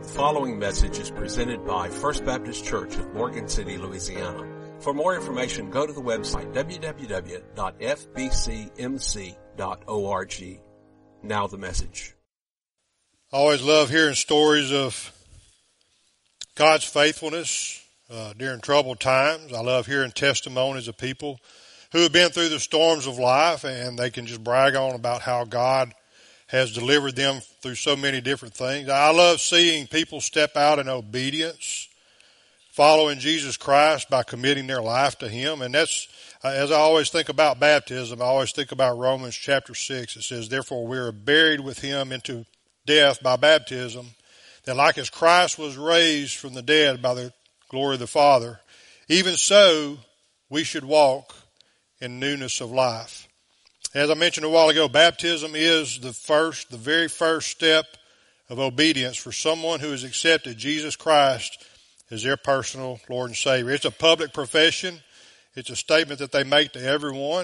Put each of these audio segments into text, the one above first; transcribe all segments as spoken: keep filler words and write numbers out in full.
following message is presented by First Baptist Church of Morgan City, Louisiana. For more information, go to the website w w w dot f b c m c dot org. Now the message. I always love hearing stories of God's faithfulness uh, during troubled times. I love hearing testimonies of people who have been through the storms of life, and they can just brag on about how God has delivered them through so many different things. I love seeing people step out in obedience, following Jesus Christ by committing their life to Him. And that's, as I always think about baptism, I always think about Romans chapter six. It says, therefore we are buried with Him into death by baptism, that like as Christ was raised from the dead by the glory of the Father, even so we should walk in newness of life. As I mentioned a while ago, baptism is the first, the very first step of obedience for someone who has accepted Jesus Christ as their personal Lord and Savior. It's a public profession. It's a statement that they make to everyone.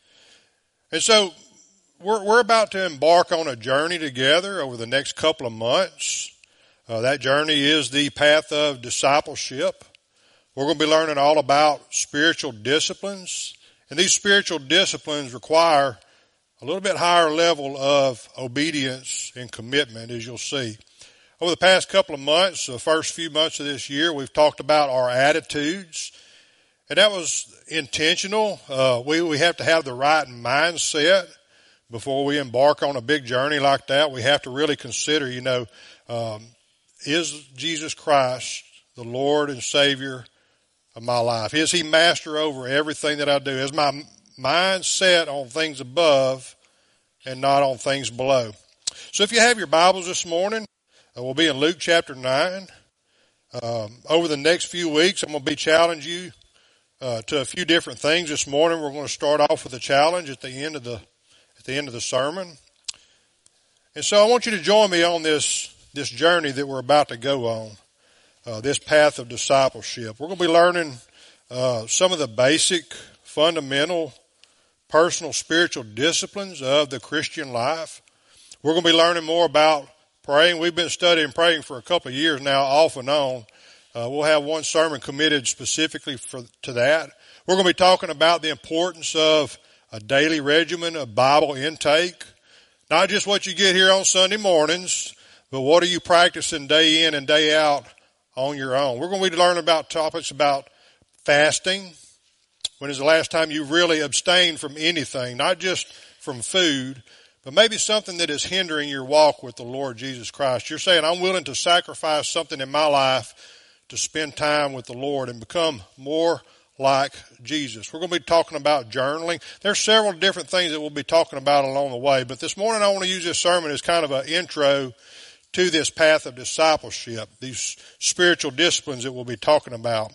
And so we're, we're about to embark on a journey together over the next couple of months. Uh, that journey is the path of discipleship. We're going to be learning all about spiritual disciplines. And these spiritual disciplines require a little bit higher level of obedience and commitment, as you'll see. Over the past couple of months, the first few months of this year, we've talked about our attitudes. And that was intentional. Uh, we, we have to have the right mindset before we embark on a big journey like that. We have to really consider, you know, um, is Jesus Christ the Lord and Savior of my life? Is He master over everything that I do? Is my mind set on things above and not on things below? So if you have your Bibles this morning, uh, we'll be in Luke chapter nine. Um, over the next few weeks, I'm going to be challenging you uh, to a few different things. This morning, we're going to start off with a challenge at the end of the at the end of the sermon. And so I want you to join me on this this journey that we're about to go on. Uh, this path of discipleship. We're going to be learning uh, some of the basic, fundamental, personal, spiritual disciplines of the Christian life. We're going to be learning more about praying. We've been studying praying for a couple of years now, off and on. Uh, we'll have one sermon committed specifically for, to that. We're going to be talking about the importance of a daily regimen of Bible intake. Not just what you get here on Sunday mornings, but what are you practicing day in and day out on your own. We're going to be learning about topics about fasting. When is the last time you really abstained from anything, not just from food, but maybe something that is hindering your walk with the Lord Jesus Christ? You're saying, I'm willing to sacrifice something in my life to spend time with the Lord and become more like Jesus. We're going to be talking about journaling. There's several different things that we'll be talking about along the way, but this morning I want to use this sermon as kind of an intro to this path of discipleship, these spiritual disciplines that we'll be talking about.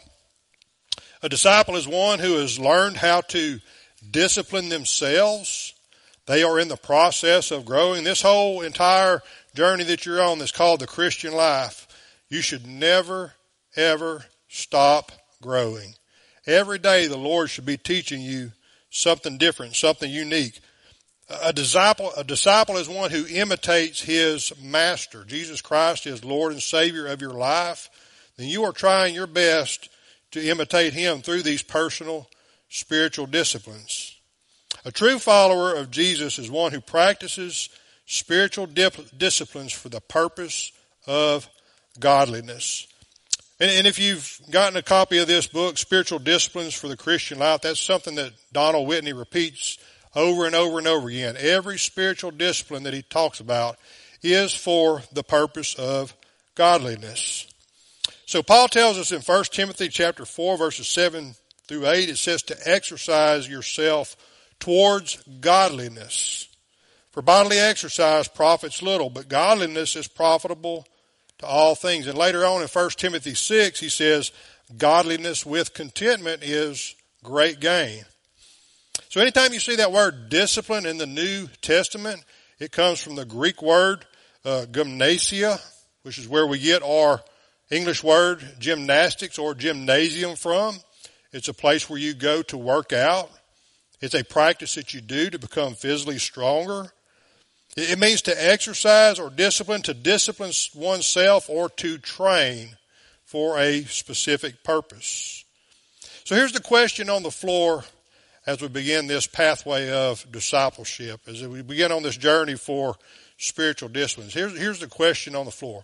A disciple is one who has learned how to discipline themselves. They are in the process of growing. This whole entire journey that you're on that's called the Christian life, you should never, ever stop growing. Every day the Lord should be teaching you something different, something unique. A disciple, a disciple is one who imitates his master. Jesus Christ is Lord and Savior of your life. Then you are trying your best to imitate Him through these personal spiritual disciplines. A true follower of Jesus is one who practices spiritual dip- disciplines for the purpose of godliness. And, and if you've gotten a copy of this book, Spiritual Disciplines for the Christian Life, that's something that Donald Whitney repeats over and over and over again. Every spiritual discipline that he talks about is for the purpose of godliness. So Paul tells us in First Timothy chapter four, verses seven through eight, it says to exercise yourself towards godliness. For bodily exercise profits little, but godliness is profitable to all things. And later on in First Timothy six, he says, godliness with contentment is great gain. So anytime you see that word discipline in the New Testament, it comes from the Greek word uh, gymnasia, which is where we get our English word gymnastics or gymnasium from. It's a place where you go to work out. It's a practice that you do to become physically stronger. It means to exercise or discipline, to discipline oneself, or to train for a specific purpose. So here's the question on the floor as we begin this pathway of discipleship, as we begin on this journey for spiritual disciplines. Here's, here's the question on the floor.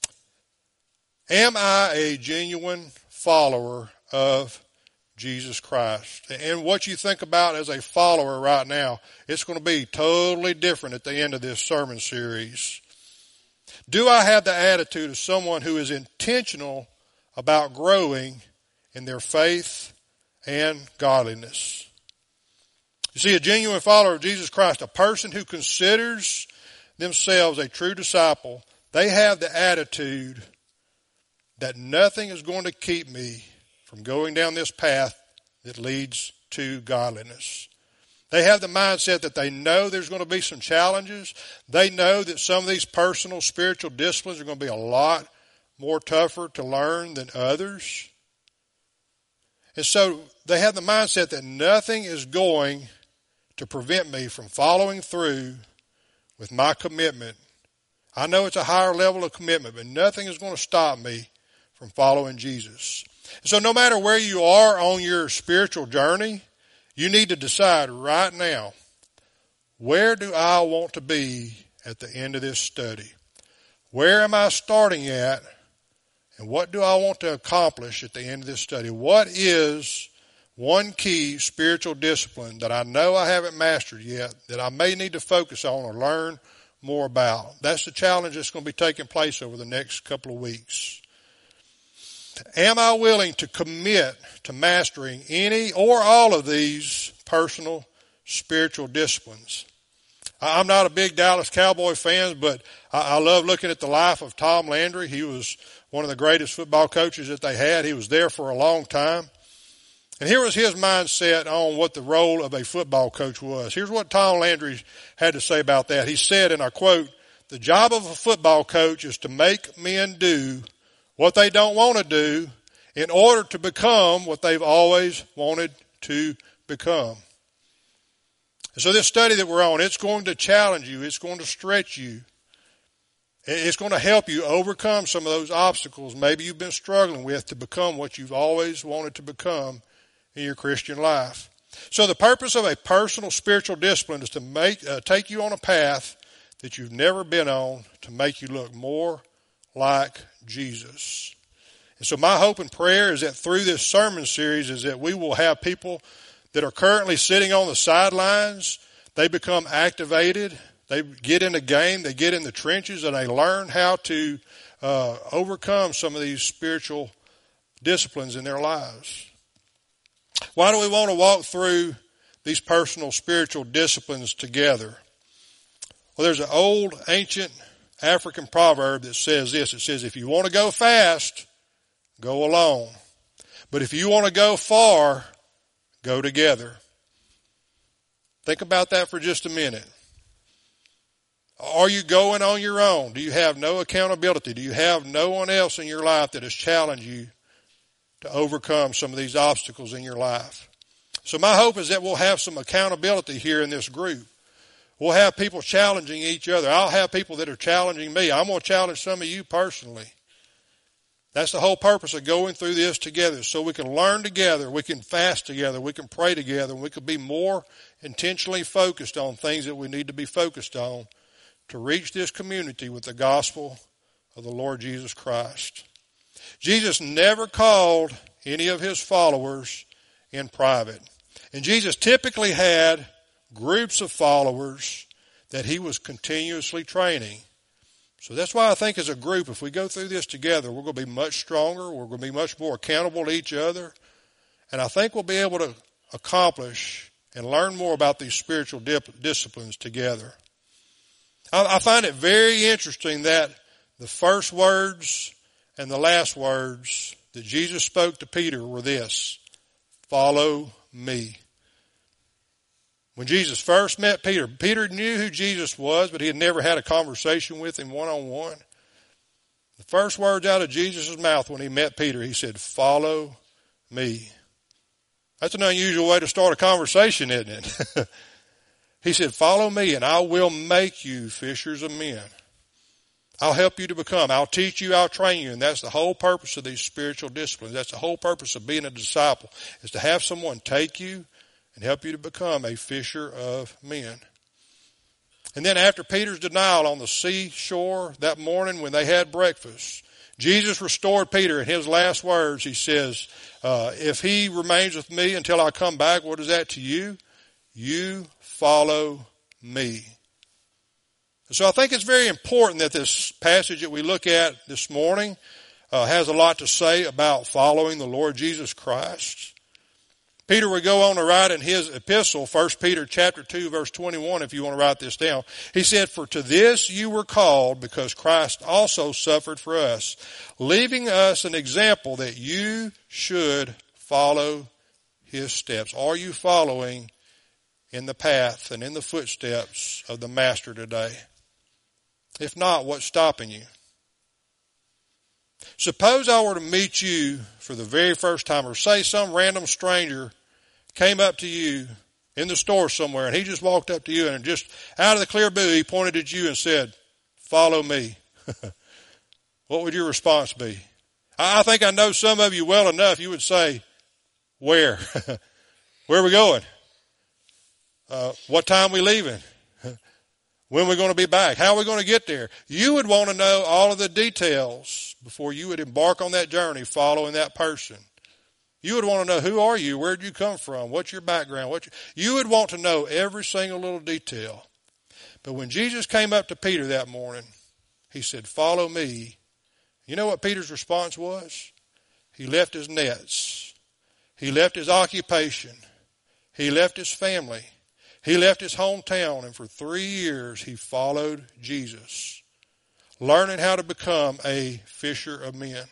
Am I a genuine follower of Jesus Christ? And what you think about as a follower right now, it's going to be totally different at the end of this sermon series. Do I have the attitude of someone who is intentional about growing in their faith and godliness? You see, a genuine follower of Jesus Christ, a person who considers themselves a true disciple, they have the attitude that nothing is going to keep me from going down this path that leads to godliness. They have the mindset that they know there's going to be some challenges. They know that some of these personal spiritual disciplines are going to be a lot more tougher to learn than others. And so they have the mindset that nothing is going to prevent me from following through with my commitment. I know it's a higher level of commitment, but nothing is going to stop me from following Jesus. So no matter where you are on your spiritual journey, you need to decide right now, where do I want to be at the end of this study? Where am I starting at? And what do I want to accomplish at the end of this study? What is one key spiritual discipline that I know I haven't mastered yet, that I may need to focus on or learn more about? That's the challenge that's going to be taking place over the next couple of weeks. Am I willing to commit to mastering any or all of these personal spiritual disciplines? I'm not a big Dallas Cowboy fan, but I love looking at the life of Tom Landry. He was one of the greatest football coaches that they had. He was there for a long time. And here was his mindset on what the role of a football coach was. Here's what Tom Landry had to say about that. He said, and I quote, "The job of a football coach is to make men do what they don't want to do in order to become what they've always wanted to become." And so this study that we're on, it's going to challenge you. It's going to stretch you. It's going to help you overcome some of those obstacles maybe you've been struggling with to become what you've always wanted to become in your Christian life. So the purpose of a personal spiritual discipline is to make uh, take you on a path that you've never been on, to make you look more like Jesus. And so my hope and prayer is that through this sermon series is that we will have people that are currently sitting on the sidelines. They become activated. They get in the game. They get in the trenches, and they learn how to uh, overcome some of these spiritual disciplines in their lives. Why do we want to walk through these personal spiritual disciplines together? Well, there's an old ancient African proverb that says this. It says, if you want to go fast, go alone. But if you want to go far, go together. Think about that for just a minute. Are you going on your own? Do you have no accountability? Do you have no one else in your life that has challenged you to overcome some of these obstacles in your life? So my hope is that we'll have some accountability here in this group. We'll have people challenging each other. I'll have people that are challenging me. I'm going to challenge some of you personally. That's the whole purpose of going through this together, so we can learn together, we can fast together, we can pray together, and we can be more intentionally focused on things that we need to be focused on to reach this community with the gospel of the Lord Jesus Christ. Jesus never called any of his followers in private. And Jesus typically had groups of followers that he was continuously training. So that's why I think as a group, if we go through this together, we're going to be much stronger. We're going to be much more accountable to each other. And I think we'll be able to accomplish and learn more about these spiritual dip- disciplines together. I, I find it very interesting that the first words and the last words that Jesus spoke to Peter were this: follow me. When Jesus first met Peter, Peter knew who Jesus was, but he had never had a conversation with him one-on-one. The first words out of Jesus' mouth when he met Peter, he said, follow me. That's an unusual way to start a conversation, isn't it? He said, follow me and I will make you fishers of men. I'll help you to become. I'll teach you. I'll train you. And that's the whole purpose of these spiritual disciplines. That's the whole purpose of being a disciple, is to have someone take you and help you to become a fisher of men. And then after Peter's denial on the seashore that morning when they had breakfast, Jesus restored Peter. In his last words, he says, uh, if he remains with me until I come back, what is that to you? You follow me. So I think it's very important that this passage that we look at this morning uh, has a lot to say about following the Lord Jesus Christ. Peter would go on to write in his epistle, First Peter chapter two, verse twenty-one, if you want to write this down. He said, for to this you were called, because Christ also suffered for us, leaving us an example that you should follow his steps. Are you following in the path and in the footsteps of the Master today? If not, what's stopping you? Suppose I were to meet you for the very first time, or say some random stranger came up to you in the store somewhere, and he just walked up to you and just out of the clear blue, he pointed at you and said, follow me. What would your response be? I think I know some of you well enough. You would say, where? Where are we going? Uh, what time are we leaving? When are we going to be back? How are we going to get there? You would want to know all of the details before you would embark on that journey following that person. You would want to know, who are you? Where did you come from? What's your background? What you, you would want to know every single little detail. But when Jesus came up to Peter that morning, he said, follow me. You know what Peter's response was? He left his nets. He left his occupation. He left his family. He left his hometown, and for three years he followed Jesus, learning how to become a fisher of men.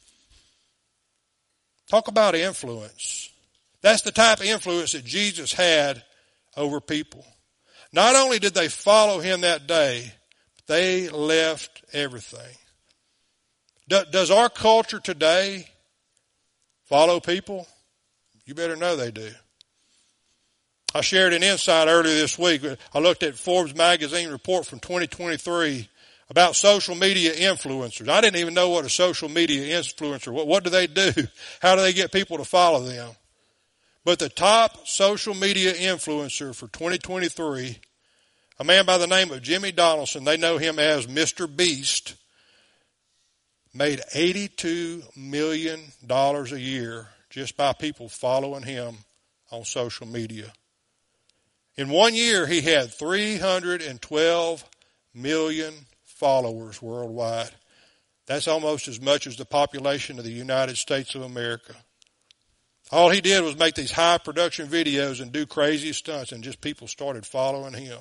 Talk about influence. That's the type of influence that Jesus had over people. Not only did they follow him that day, but they left everything. Does our culture today follow people? You better know they do. I shared an insight earlier this week. I looked at Forbes magazine report from twenty twenty-three about social media influencers. I didn't even know what a social media influencer, what, what do they do? How do they get people to follow them? But the top social media influencer for twenty twenty-three, a man by the name of Jimmy Donaldson, they know him as Mister Beast, made eighty-two million dollars a year just by people following him on social media. In one year, he had three hundred twelve million followers worldwide. That's almost as much as the population of the United States of America. All he did was make these high production videos and do crazy stunts, and just people started following him.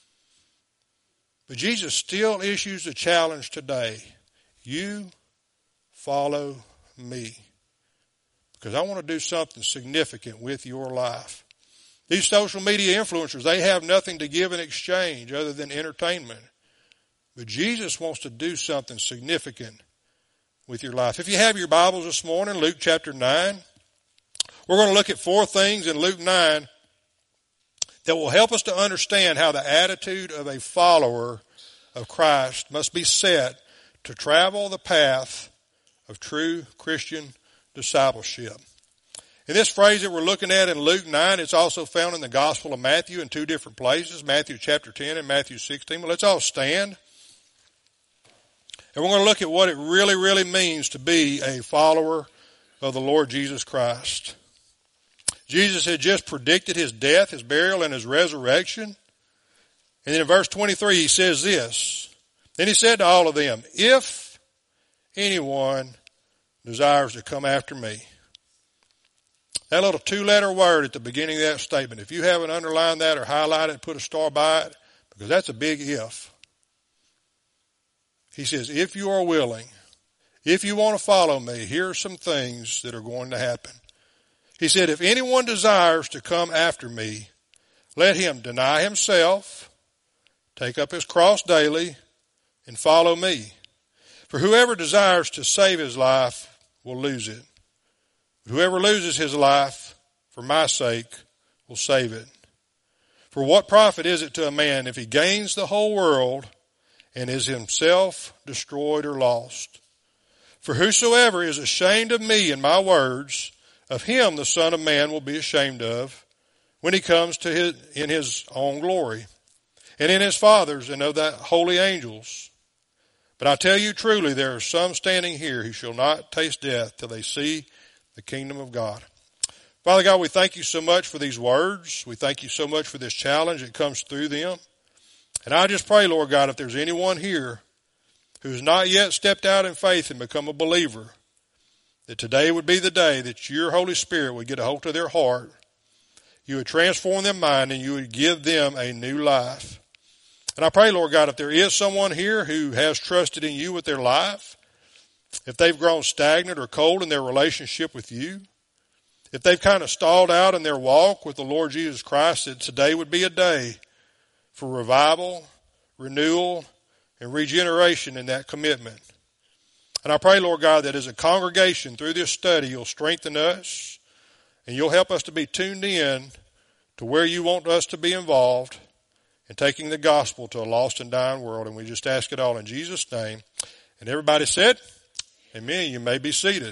But Jesus still issues the challenge today. You follow me, because I want to do something significant with your life. These social media influencers, they have nothing to give in exchange other than entertainment. But Jesus wants to do something significant with your life. If you have your Bibles this morning, Luke chapter nine, we're going to look at four things in Luke nine that will help us to understand how the attitude of a follower of Christ must be set to travel the path of true Christian discipleship. And this phrase that we're looking at in Luke nine, it's also found in the Gospel of Matthew in two different places, Matthew chapter ten and Matthew sixteen. Well, let's all stand. And we're going to look at what it really, really means to be a follower of the Lord Jesus Christ. Jesus had just predicted his death, his burial, and his resurrection. And then in verse twenty-three, he says this. Then he said to all of them, if anyone desires to come after me. That little two-letter word at the beginning of that statement, if you haven't underlined that or highlighted it, put a star by it, because that's a big if. He says, if you are willing, if you want to follow me, here are some things that are going to happen. He said, if anyone desires to come after me, let him deny himself, take up his cross daily, and follow me. For whoever desires to save his life will lose it. Whoever loses his life for my sake will save it. For what profit is it to a man if he gains the whole world and is himself destroyed or lost? For whosoever is ashamed of me and my words, of him the Son of Man will be ashamed of when he comes to his, in his own glory, and in his Father's and of the holy angels. But I tell you truly, there are some standing here who shall not taste death till they see the kingdom of God. Father God, we thank you so much for these words. We thank you so much for this challenge that comes through them. And I just pray, Lord God, if there's anyone here who's not yet stepped out in faith and become a believer, that today would be the day that your Holy Spirit would get a hold of their heart, you would transform their mind, and you would give them a new life. And I pray, Lord God, if there is someone here who has trusted in you with their life, if they've grown stagnant or cold in their relationship with you, if they've kind of stalled out in their walk with the Lord Jesus Christ, that today would be a day for revival, renewal, and regeneration in that commitment. And I pray, Lord God, that as a congregation through this study, you'll strengthen us and you'll help us to be tuned in to where you want us to be involved in taking the gospel to a lost and dying world. And we just ask it all in Jesus' name. And everybody said, amen. You may be seated.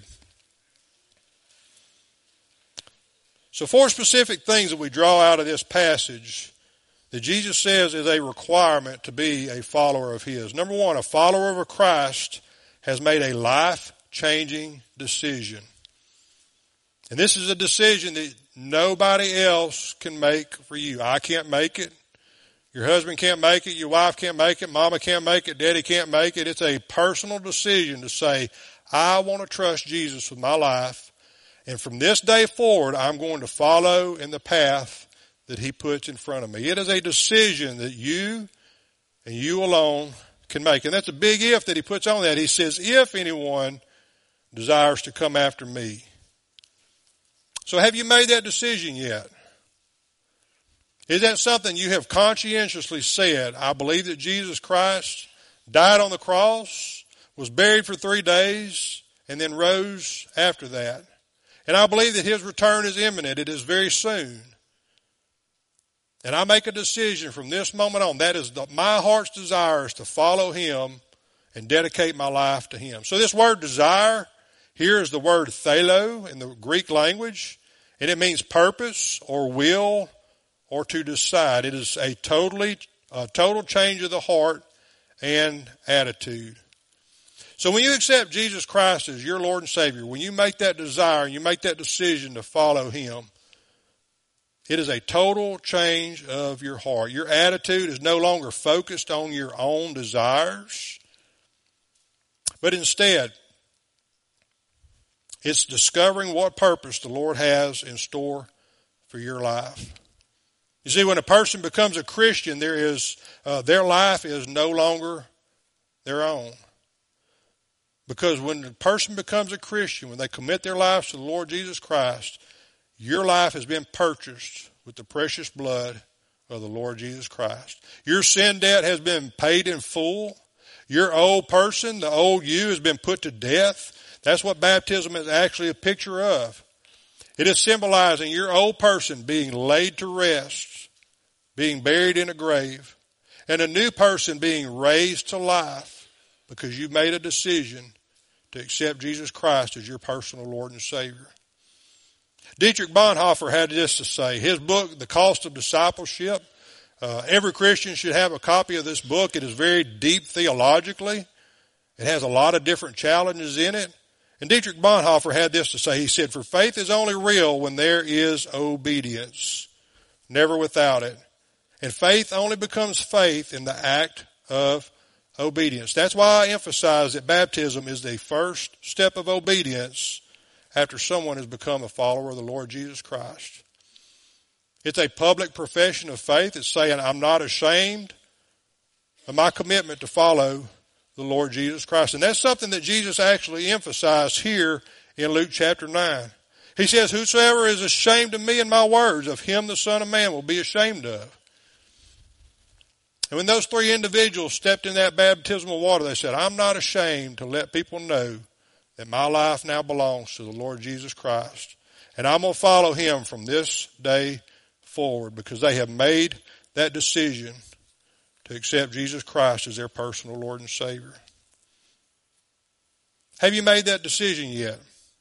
So four specific things that we draw out of this passage that Jesus says is a requirement to be a follower of his. Number one, a follower of Christ has made a life-changing decision. And this is a decision that nobody else can make for you. I can't make it. Your husband can't make it. Your wife can't make it. Mama can't make it. Daddy can't make it. It's a personal decision to say, I want to trust Jesus with my life. And from this day forward, I'm going to follow in the path that he puts in front of me. It is a decision that you and you alone can make. And that's a big if that he puts on that. He says, if anyone desires to come after me. So have you made that decision yet? Is that something you have conscientiously said, I believe that Jesus Christ died on the cross, was buried for three days, and then rose after that? And I believe that his return is imminent. It is very soon. And I make a decision from this moment on. That is the, my heart's desire is to follow him and dedicate my life to him. So this word desire here is the word thelo in the Greek language. And it means purpose or will or to decide. It is a totally, a total change of the heart and attitude. So when you accept Jesus Christ as your Lord and Savior, when you make that desire and you make that decision to follow him, it is a total change of your heart. Your attitude is no longer focused on your own desires, but instead, it's discovering what purpose the Lord has in store for your life. You see, when a person becomes a Christian, there is uh, their life is no longer their own. Because when a person becomes a Christian, when they commit their lives to the Lord Jesus Christ, your life has been purchased with the precious blood of the Lord Jesus Christ. Your sin debt has been paid in full. Your old person, the old you, has been put to death. That's what baptism is actually a picture of. It is symbolizing your old person being laid to rest, being buried in a grave, and a new person being raised to life because you made a decision to accept Jesus Christ as your personal Lord and Savior. Dietrich Bonhoeffer had this to say. His book, The Cost of Discipleship, uh, every Christian should have a copy of this book. It is very deep theologically. It has a lot of different challenges in it. And Dietrich Bonhoeffer had this to say. He said, for faith is only real when there is obedience, never without it. And faith only becomes faith in the act of obedience. That's why I emphasize that baptism is the first step of obedience after someone has become a follower of the Lord Jesus Christ. It's a public profession of faith. It's saying, I'm not ashamed of my commitment to follow the Lord Jesus Christ. And that's something that Jesus actually emphasized here in Luke chapter nine. He says, whosoever is ashamed of me and my words, of him the Son of Man will be ashamed of. And when those three individuals stepped in that baptismal water, they said, I'm not ashamed to let people know that my life now belongs to the Lord Jesus Christ. And I'm going to follow him from this day forward because they have made that decision to accept Jesus Christ as their personal Lord and Savior. Have you made that decision yet?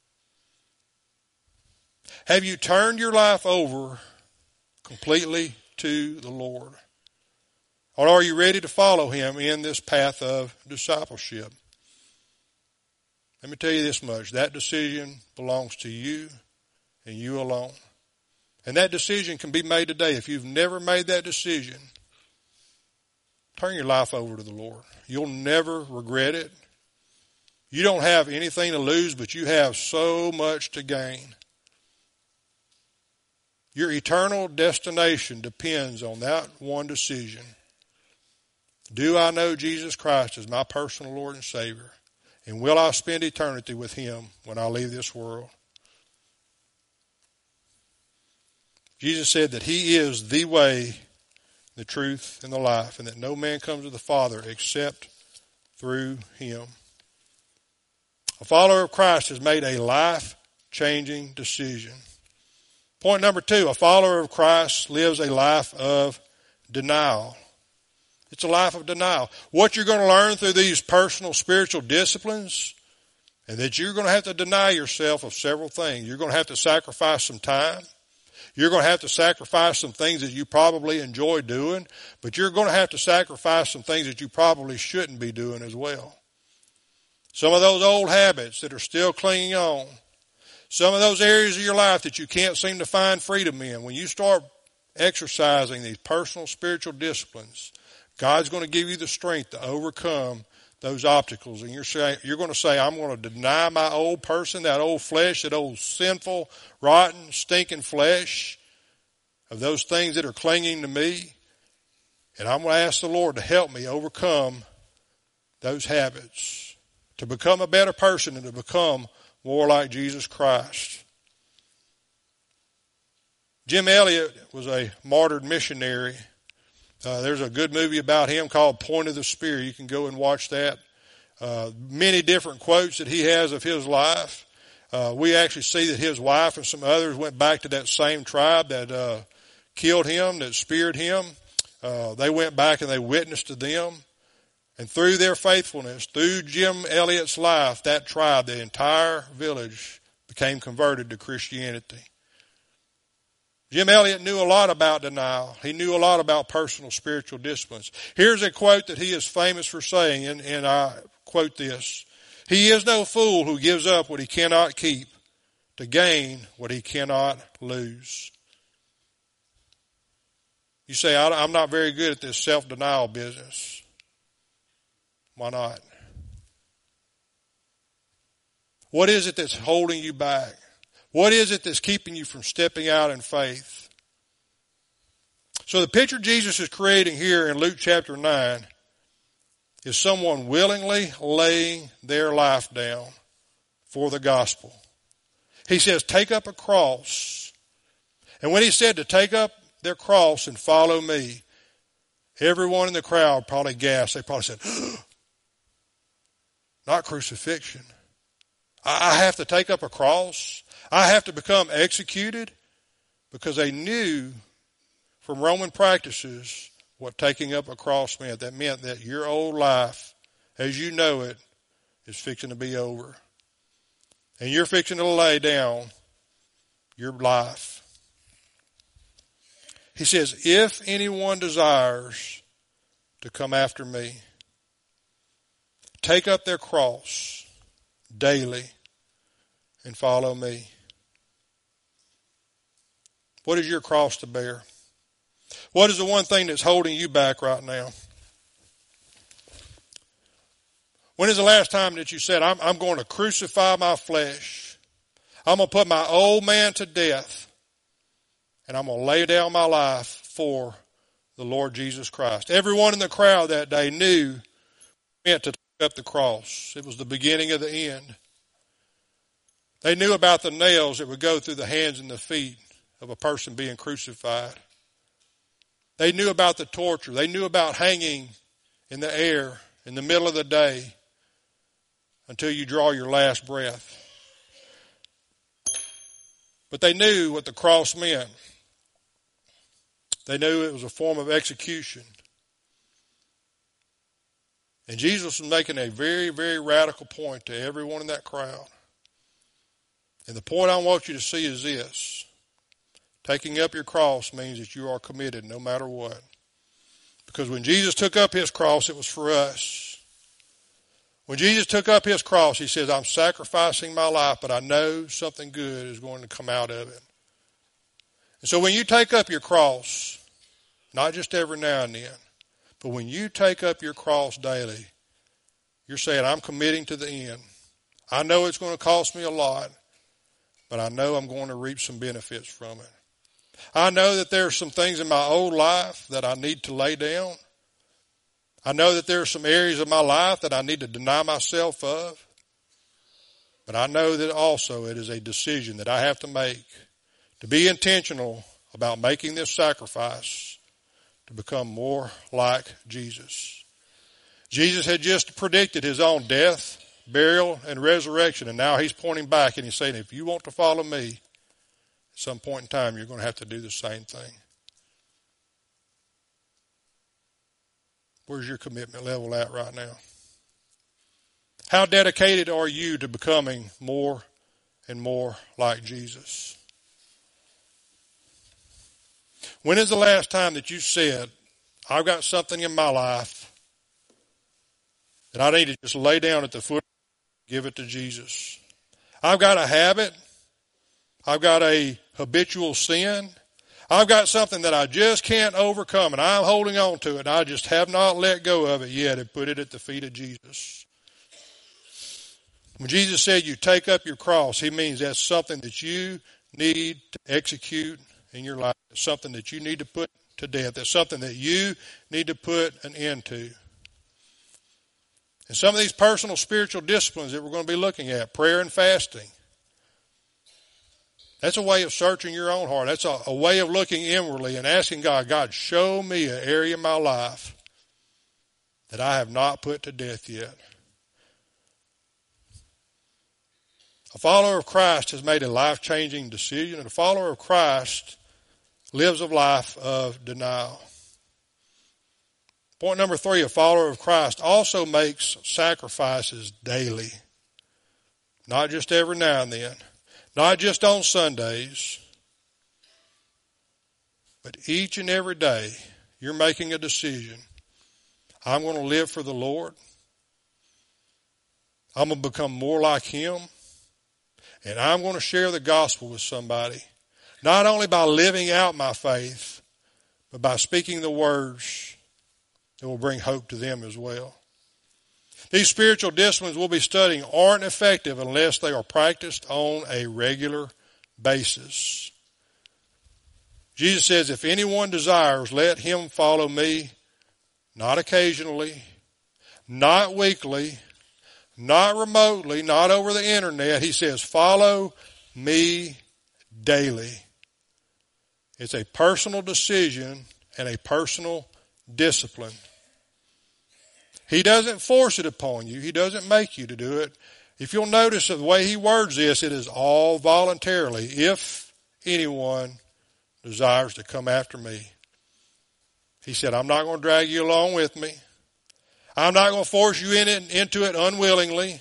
Have you turned your life over completely to the Lord? Or are you ready to follow Him in this path of discipleship? Let me tell you this much. That decision belongs to you and you alone. And that decision can be made today. If you've never made that decision, turn your life over to the Lord. You'll never regret it. You don't have anything to lose, but you have so much to gain. Your eternal destination depends on that one decision. Do I know Jesus Christ as my personal Lord and Savior? And will I spend eternity with Him when I leave this world? Jesus said that He is the way, the truth, and the life, and that no man comes to the Father except through Him. A follower of Christ has made a life-changing decision. Point number two, a follower of Christ lives a life of denial. It's a life of denial. What you're going to learn through these personal spiritual disciplines, and that you're going to have to deny yourself of several things. You're going to have to sacrifice some time. You're going to have to sacrifice some things that you probably enjoy doing, but you're going to have to sacrifice some things that you probably shouldn't be doing as well. Some of those old habits that are still clinging on. Some of those areas of your life that you can't seem to find freedom in. When you start exercising these personal spiritual disciplines, God's going to give you the strength to overcome those obstacles. And you're saying, you're going to say, I'm going to deny my old person, that old flesh, that old sinful, rotten, stinking flesh of those things that are clinging to me. And I'm going to ask the Lord to help me overcome those habits, to become a better person and to become more like Jesus Christ. Jim Elliot was a martyred missionary. Uh, there's a good movie about him called Point of the Spear. You can go and watch that. Uh, many different quotes that he has of his life. Uh, we actually see that his wife and some others went back to that same tribe that uh, killed him, that speared him. Uh, they went back and they witnessed to them. And through their faithfulness, through Jim Elliot's life, that tribe, the entire village, became converted to Christianity. Jim Elliot knew a lot about denial. He knew a lot about personal spiritual disciplines. Here's a quote that he is famous for saying, and, and I quote this. He is no fool who gives up what he cannot keep to gain what he cannot lose. You say, I'm not very good at this self-denial business. Why not? What is it that's holding you back? What is it that's keeping you from stepping out in faith? So the picture Jesus is creating here in Luke chapter nine is someone willingly laying their life down for the gospel. He says, take up a cross. And when he said to take up their cross and follow me, everyone in the crowd probably gasped. They probably said, not crucifixion. I have to take up a cross. I have to become executed, because they knew from Roman practices what taking up a cross meant. That meant that your old life, as you know it, is fixing to be over. And you're fixing to lay down your life. He says, if anyone desires to come after me, take up their cross daily and follow me. What is your cross to bear? What is the one thing that's holding you back right now? When is the last time that you said, I'm, I'm going to crucify my flesh. I'm going to put my old man to death. And I'm going to lay down my life for the Lord Jesus Christ. Everyone in the crowd that day knew it meant to take up the cross. It was the beginning of the end. They knew about the nails that would go through the hands and the feet of a person being crucified. They knew about the torture. They knew about hanging in the air in the middle of the day until you draw your last breath. But they knew what the cross meant. They knew it was a form of execution. And Jesus was making a very, very radical point to everyone in that crowd. And the point I want you to see is this. Taking up your cross means that you are committed no matter what. Because when Jesus took up his cross, it was for us. When Jesus took up his cross, he says, I'm sacrificing my life, but I know something good is going to come out of it. And so when you take up your cross, not just every now and then, but when you take up your cross daily, you're saying, I'm committing to the end. I know it's going to cost me a lot, but I know I'm going to reap some benefits from it. I know that there are some things in my old life that I need to lay down. I know that there are some areas of my life that I need to deny myself of. But I know that also it is a decision that I have to make to be intentional about making this sacrifice to become more like Jesus. Jesus had just predicted his own death, burial, and resurrection, and now he's pointing back and he's saying, if you want to follow me, at some point in time you're going to have to do the same thing. Where's your commitment level at right now? How dedicated are you to becoming more and more like Jesus? When is the last time that you said, I've got something in my life that I need to just lay down at the foot and give it to Jesus? I've got a habit. I've got a habitual sin. I've got something that I just can't overcome, and I'm holding on to it, and I just have not let go of it yet and put it at the feet of Jesus. When Jesus said you take up your cross, he means that's something that you need to execute in your life. It's something that you need to put to death. It's something that you need to put an end to. And some of these personal spiritual disciplines that we're going to be looking at, prayer and fasting, that's a way of searching your own heart. That's a, a way of looking inwardly and asking God, God, show me an area in my life that I have not put to death yet. A follower of Christ has made a life-changing decision, and a follower of Christ lives a life of denial. Point number three, a follower of Christ also makes sacrifices daily. Not just every now and then. Not just on Sundays, but each and every day you're making a decision. I'm going to live for the Lord. I'm going to become more like him. And I'm going to share the gospel with somebody. Not only by living out my faith, but by speaking the words that will bring hope to them as well. These spiritual disciplines we'll be studying aren't effective unless they are practiced on a regular basis. Jesus says, if anyone desires, let him follow me, not occasionally, not weekly, not remotely, not over the internet. He says, follow me daily. It's a personal decision and a personal discipline. He doesn't force it upon you. He doesn't make you to do it. If you'll notice the way he words this, it is all voluntarily. If anyone desires to come after me. He said, I'm not going to drag you along with me. I'm not going to force you in it, into it unwillingly.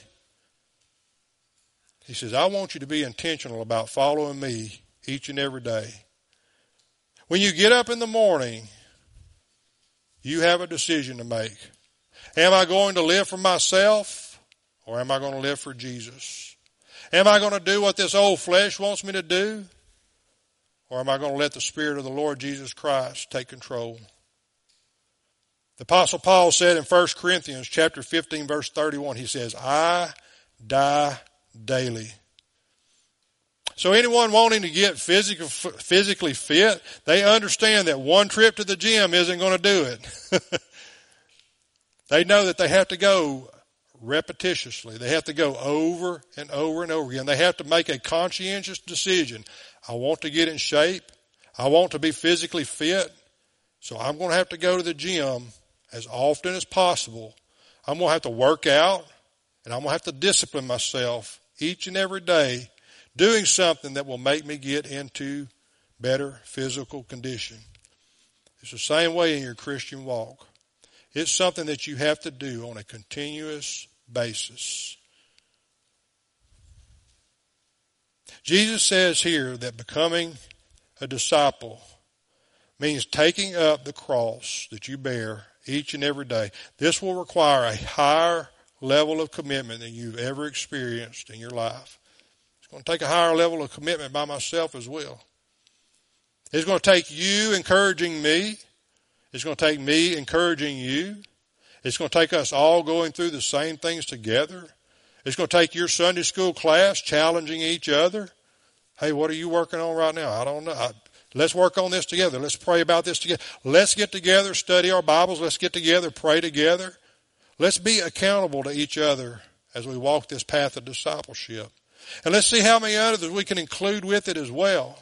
He says, I want you to be intentional about following me each and every day. When you get up in the morning, you have a decision to make. Am I going to live for myself, or am I going to live for Jesus? Am I going to do what this old flesh wants me to do, or am I going to let the Spirit of the Lord Jesus Christ take control? The Apostle Paul said in First Corinthians chapter fifteen, verse thirty-one, he says, I die daily. So anyone wanting to get physical, physically fit, they understand that one trip to the gym isn't going to do it. They know that they have to go repetitiously. They have to go over and over and over again. They have to make a conscientious decision. I want to get in shape. I want to be physically fit. So I'm going to have to go to the gym as often as possible. I'm going to have to work out, and I'm going to have to discipline myself each and every day doing something that will make me get into better physical condition. It's the same way in your Christian walk. It's something that you have to do on a continuous basis. Jesus says here that becoming a disciple means taking up the cross that you bear each and every day. This will require a higher level of commitment than you've ever experienced in your life. It's going to take a higher level of commitment by myself as well. It's going to take you encouraging me. It's going to take me encouraging you. It's going to take us all going through the same things together. It's going to take your Sunday school class challenging each other. Hey, what are you working on right now? I don't know. I, let's work on this together. Let's pray about this together. Let's get together, study our Bibles. Let's get together, pray together. Let's be accountable to each other as we walk this path of discipleship. And let's see how many others we can include with it as well.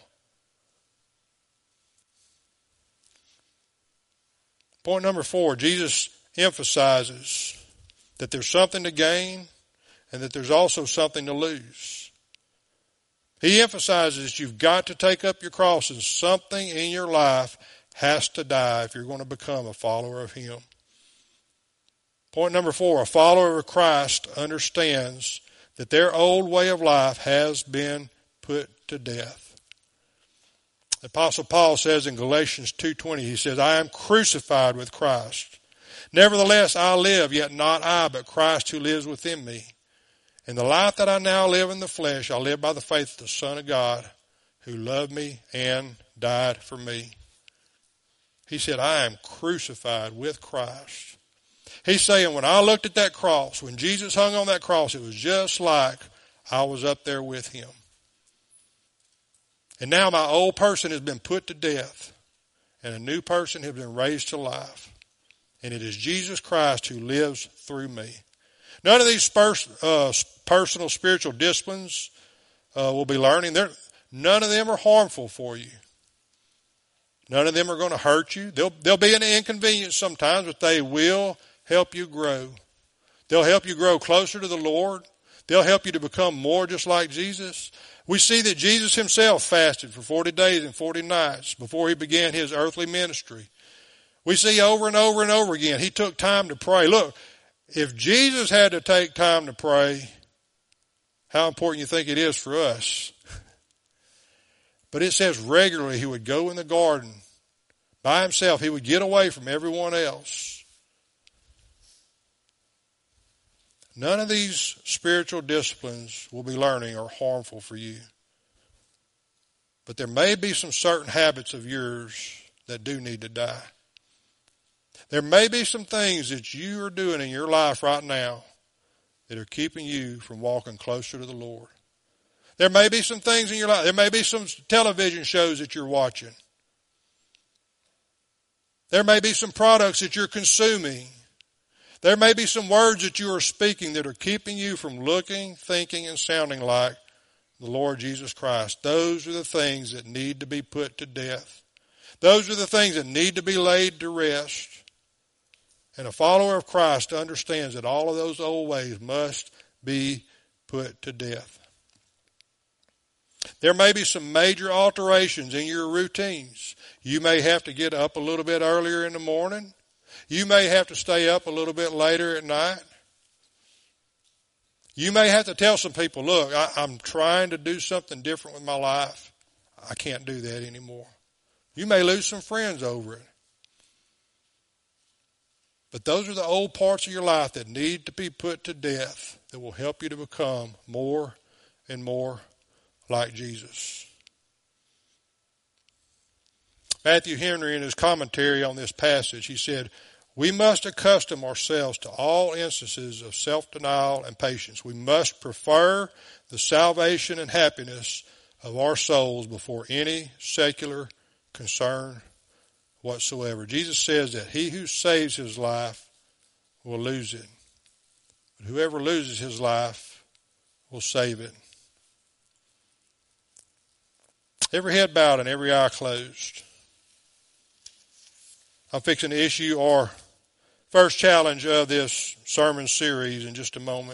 Point number four, Jesus emphasizes that there's something to gain and that there's also something to lose. He emphasizes you've got to take up your cross and something in your life has to die if you're going to become a follower of Him. Point number four, a follower of Christ understands that their old way of life has been put to death. The Apostle Paul says in Galatians two twenty, he says, I am crucified with Christ. Nevertheless, I live, yet not I, but Christ who lives within me. In the life that I now live in the flesh, I live by the faith of the Son of God, who loved me and died for me. He said, I am crucified with Christ. He's saying, when I looked at that cross, when Jesus hung on that cross, it was just like I was up there with Him. And now my old person has been put to death, and a new person has been raised to life. And it is Jesus Christ who lives through me. None of these pers- uh, personal spiritual disciplines uh, we'll be learning, They're, none of them are harmful for you. None of them are going to hurt you. They'll, they'll be an inconvenience sometimes, but they will help you grow. They'll help you grow closer to the Lord. They'll help you to become more just like Jesus. We see that Jesus Himself fasted for forty days and forty nights before He began His earthly ministry. We see over and over and over again, He took time to pray. Look, if Jesus had to take time to pray, how important you think it is for us? But it says regularly He would go in the garden by Himself. He would get away from everyone else. None of these spiritual disciplines we'll be learning are harmful for you. But there may be some certain habits of yours that do need to die. There may be some things that you are doing in your life right now that are keeping you from walking closer to the Lord. There may be some things in your life. There may be some television shows that you're watching. There may be some products that you're consuming. There may be some words that you are speaking that are keeping you from looking, thinking, and sounding like the Lord Jesus Christ. Those are the things that need to be put to death. Those are the things that need to be laid to rest. And a follower of Christ understands that all of those old ways must be put to death. There may be some major alterations in your routines. You may have to get up a little bit earlier in the morning. You may have to stay up a little bit later at night. You may have to tell some people, look, I, I'm trying to do something different with my life. I can't do that anymore. You may lose some friends over it. But those are the old parts of your life that need to be put to death that will help you to become more and more like Jesus. Matthew Henry, in his commentary on this passage, he said, we must accustom ourselves to all instances of self-denial and patience. We must prefer the salvation and happiness of our souls before any secular concern whatsoever. Jesus says that he who saves his life will lose it. But whoever loses his life will save it. Every head bowed and every eye closed. I'm fixing to issue our first challenge of this sermon series in just a moment.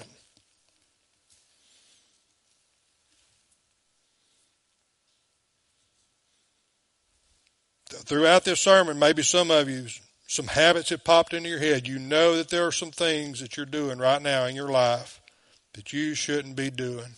throughout this sermon, maybe some of you, some habits have popped into your head. You know that there are some things that you're doing right now in your life that you shouldn't be doing.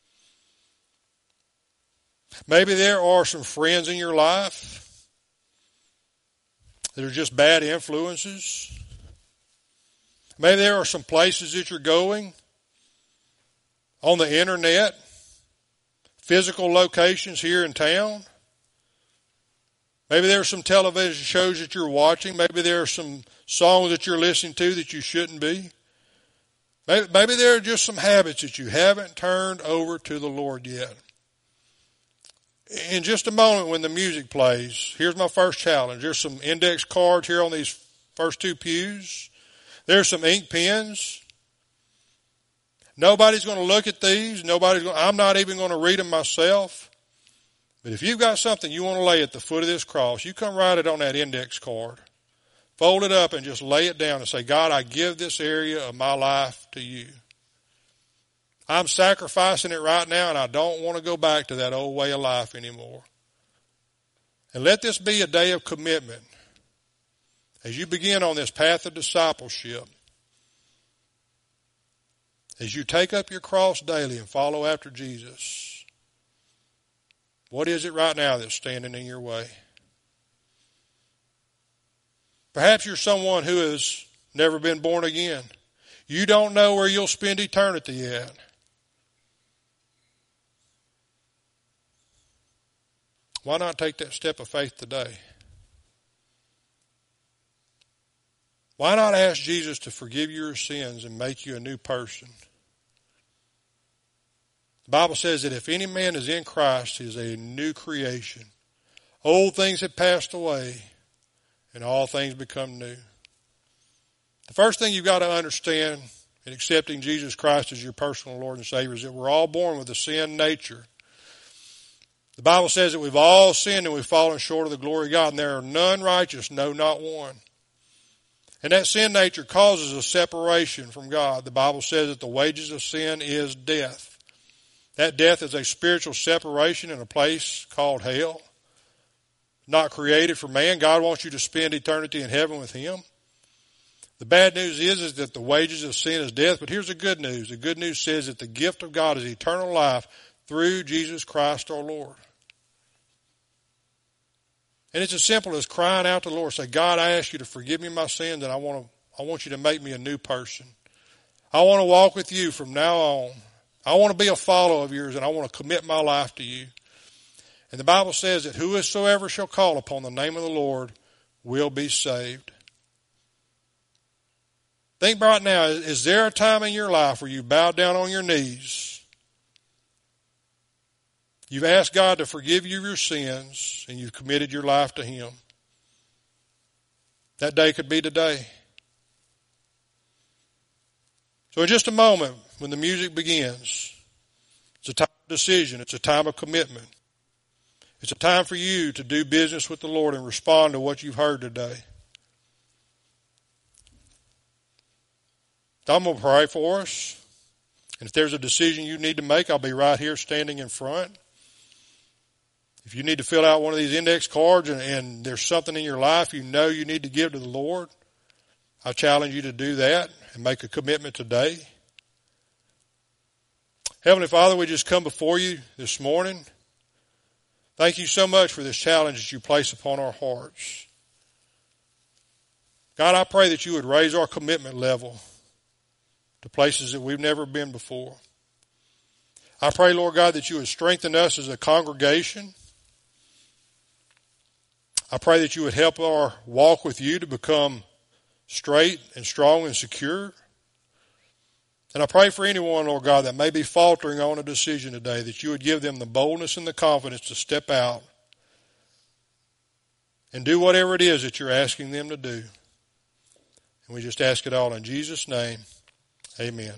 Maybe there are some friends in your life that are just bad influences. Maybe there are some places that you're going on the internet, physical locations here in town. Maybe there are some television shows that you're watching. Maybe there are some songs that you're listening to that you shouldn't be. Maybe, maybe there are just some habits that you haven't turned over to the Lord yet. In just a moment when the music plays, here's my first challenge. There's some index cards here on these first two pews. There's some ink pens. Nobody's going to look at these. Nobody's going, I'm not even going to read them myself. But if you've got something you want to lay at the foot of this cross, you come write it on that index card. Fold it up and just lay it down and say, God, I give this area of my life to you. I'm sacrificing it right now, and I don't want to go back to that old way of life anymore. And let this be a day of commitment as you begin on this path of discipleship. As you take up your cross daily and follow after Jesus, what is it right now that's standing in your way? Perhaps you're someone who has never been born again. You don't know where you'll spend eternity yet. Why not take that step of faith today? Why not ask Jesus to forgive your sins and make you a new person? The Bible says that if any man is in Christ, he is a new creation. Old things have passed away, and all things become new. The first thing you've got to understand in accepting Jesus Christ as your personal Lord and Savior is that we're all born with a sin nature. The Bible says that we've all sinned and we've fallen short of the glory of God, and there are none righteous, no, not one. And that sin nature causes a separation from God. The Bible says that the wages of sin is death. That death is a spiritual separation in a place called hell. Not created for man. God wants you to spend eternity in heaven with Him. The bad news is, is that the wages of sin is death, but here's the good news. The good news says that the gift of God is eternal life through Jesus Christ our Lord. And it's as simple as crying out to the Lord, say, God, I ask you to forgive me my sins, and I want to, I want you to make me a new person. I want to walk with you from now on. I want to be a follower of yours, and I want to commit my life to you. And the Bible says that whosoever shall call upon the name of the Lord will be saved. Think right now, is there a time in your life where you bowed down on your knees? You've asked God to forgive you your sins, and you've committed your life to Him. That day could be today. So in just a moment, when the music begins, it's a time of decision. It's a time of commitment. It's a time for you to do business with the Lord and respond to what you've heard today. I'm going to pray for us. And if there's a decision you need to make, I'll be right here standing in front. If you need to fill out one of these index cards and, and there's something in your life you know you need to give to the Lord, I challenge you to do that and make a commitment today. Heavenly Father, we just come before you this morning. Thank you so much for this challenge that you place upon our hearts. God, I pray that you would raise our commitment level to places that we've never been before. I pray, Lord God, that you would strengthen us as a congregation. I pray that you would help our walk with you to become straight and strong and secure. And I pray for anyone, Lord God, that may be faltering on a decision today, that you would give them the boldness and the confidence to step out and do whatever it is that you're asking them to do. And we just ask it all in Jesus' name. Amen.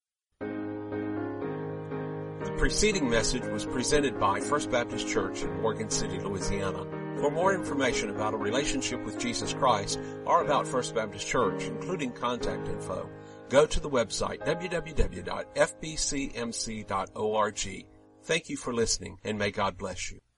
The preceding message was presented by First Baptist Church in Morgan City, Louisiana. For more information about a relationship with Jesus Christ or about First Baptist Church, including contact info, go to the website w w w dot f b c m c dot org. Thank you for listening, and may God bless you.